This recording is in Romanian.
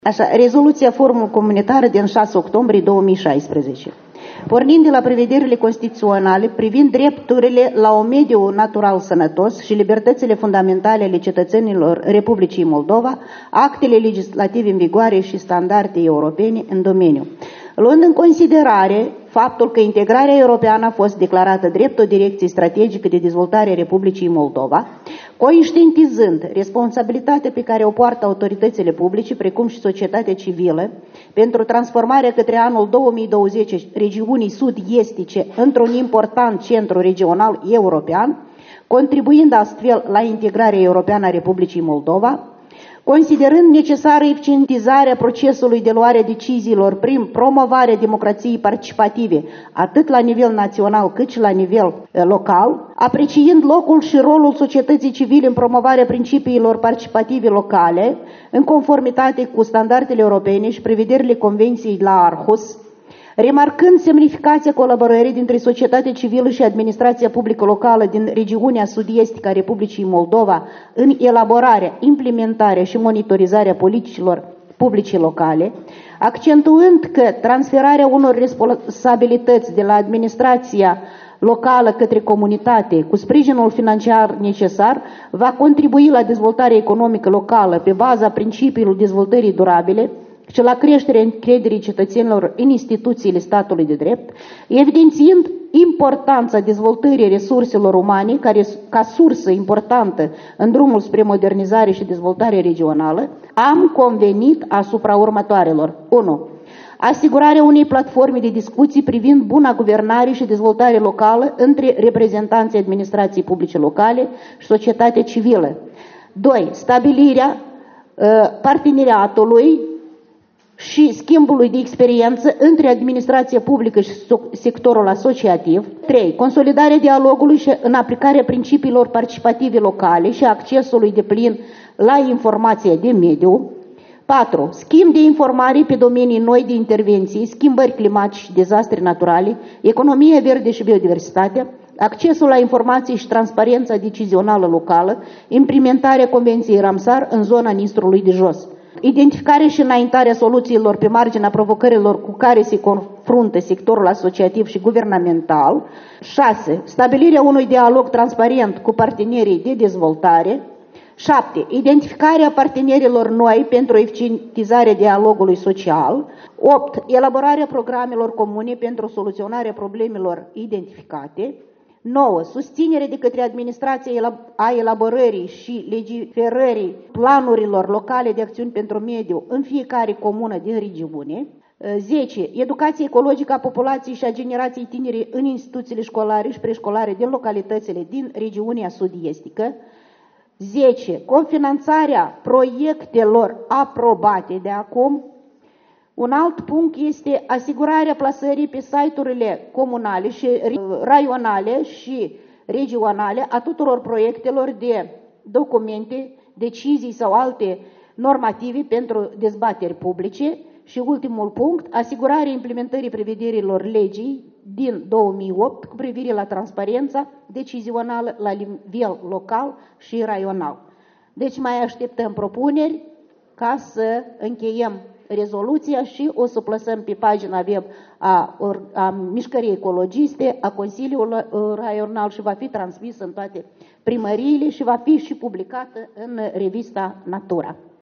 Așa, rezoluția Forumului Comunitar din 6 octombrie 2016. Pornind de la prevederile constituționale privind drepturile la un mediu natural sănătos și libertățile fundamentale ale cetățenilor Republicii Moldova, actele legislative în vigoare și standarde europene în domeniu. Luând în considerare faptul că integrarea europeană a fost declarată drept o direcție strategică de dezvoltare a Republicii Moldova, conștientizând responsabilitatea pe care o poartă autoritățile publice, precum și societatea civilă, pentru transformarea către anul 2020 regiunii sud-estice într-un important centru regional european, contribuind astfel la integrarea europeană a Republicii Moldova, considerând necesară eficientizarea procesului de luare a deciziilor prin promovarea democrației participative, atât la nivel național cât și la nivel local, apreciind locul și rolul societății civile în promovarea principiilor participative locale, în conformitate cu standardele europene și prevederile Convenției la Aarhus, remarcând semnificația colaborării dintre societatea civilă și administrația publică locală din regiunea sud-estică a Republicii Moldova în elaborarea, implementarea și monitorizarea politicilor publice locale, accentuând că transferarea unor responsabilități de la administrația locală către comunitate cu sprijinul financiar necesar va contribui la dezvoltarea economică locală pe baza principiului dezvoltării durabile și la creșterea încrederii cetățenilor în instituțiile statului de drept, evidențiind importanța dezvoltării resurselor umane ca sursă importantă în drumul spre modernizare și dezvoltare regională, am convenit asupra următoarelor. 1. Asigurarea unei platforme de discuții privind buna guvernare și dezvoltare locală între reprezentanții administrației publice locale și societatea civilă. 2. Stabilirea parteneriatului și schimbului de experiență între administrația publică și sectorul asociativ. 3. Consolidarea dialogului și în aplicarea principiilor participative locale și accesului deplin la informația de mediu. 4. Schimb de informații pe domenii noi de intervenții, schimbări climatice și dezastre naturale, economie verde și biodiversitate, accesul la informații și transparența decizională locală, implementarea Convenției Ramsar în zona Nistrului de Jos. Identificarea și înaintarea soluțiilor pe marginea provocărilor cu care se confruntă sectorul asociativ și guvernamental. 6. Stabilirea unui dialog transparent cu partenerii de dezvoltare. 7. Identificarea partenerilor noi pentru eficientizarea dialogului social. 8. Elaborarea programelor comune pentru soluționarea problemelor identificate. 9. Susținere de către administrația a elaborării și legiferării planurilor locale de acțiuni pentru mediu în fiecare comună din regiune. 10. Educație ecologică a populației și a generației tinere în instituțiile școlare și preșcolare din localitățile din regiunea sud-estică. 10. Confinanțarea proiectelor aprobate de acum. Un alt punct este asigurarea plasării pe site-urile comunale și raionale și regionale a tuturor proiectelor de documente, decizii sau alte normative pentru dezbateri publice. Și ultimul punct, asigurarea implementării prevederilor legii din 2008 cu privire la transparența decizională la nivel local și raional. Deci mai așteptăm propuneri ca să încheiem rezoluția și o să plasăm pe pagina web a Mișcării Ecologiste, a Consiliului Raional și va fi transmisă în toate primăriile și va fi și publicată în revista Natura.